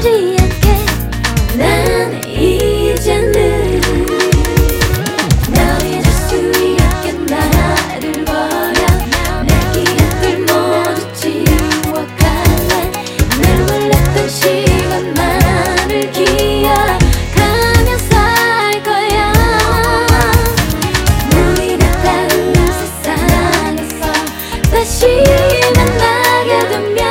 아프지 않게 난 이제는 너의 수 있게 나를 버려 내 기억들 모두 지워갈래 날 몰랐던 시간만을 기억하며 살 거야 우리가 다른 세상에서 다시 만나게 되면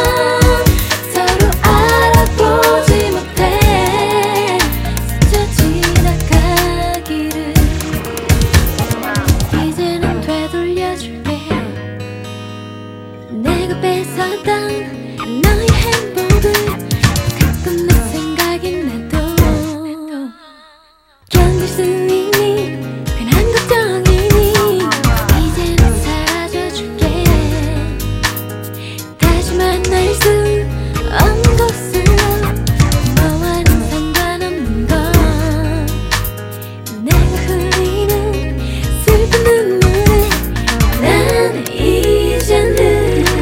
내가 뺏어던 너의 행복을 가끔 내 생각이 나도 견딜 수 있니 괜한 걱정이니 이제는 사라져줄게 다시 만날 수 없는 곳으로 너와는 상관없는 건 내가 흘리는 슬픈 눈물에 난 이제는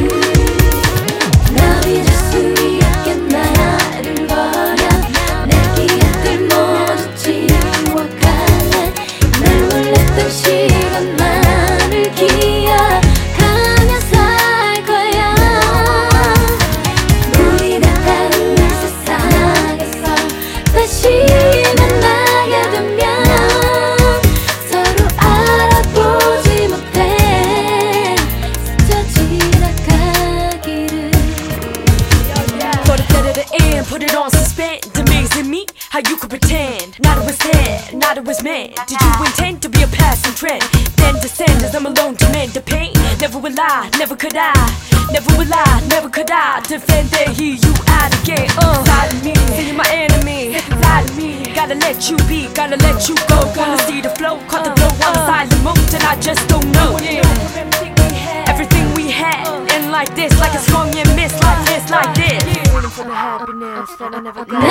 시간만을 기억하며 살 거야 우리가 다른 세상에서 다시 만나게 되면 서로 알아보지 못해 스쳐 지나가기를 Put it at the end, put it on suspend. Amazing me, how you could pretend not it was there, not it was meant. Did you intend to be a passing trend? Then descend as I'm alone to mend the pain. Never will I, never could I, never will I, never could I defend and hear you out again. Inside of me, say you're my enemy. Inside of me, gotta let you be, gotta let you go. Wanna see the flow, caught the glow on the silent mode, and I just don't know. Everything we had, and like this, like a song and miss, like this, like this. Waiting for the happiness that I never got.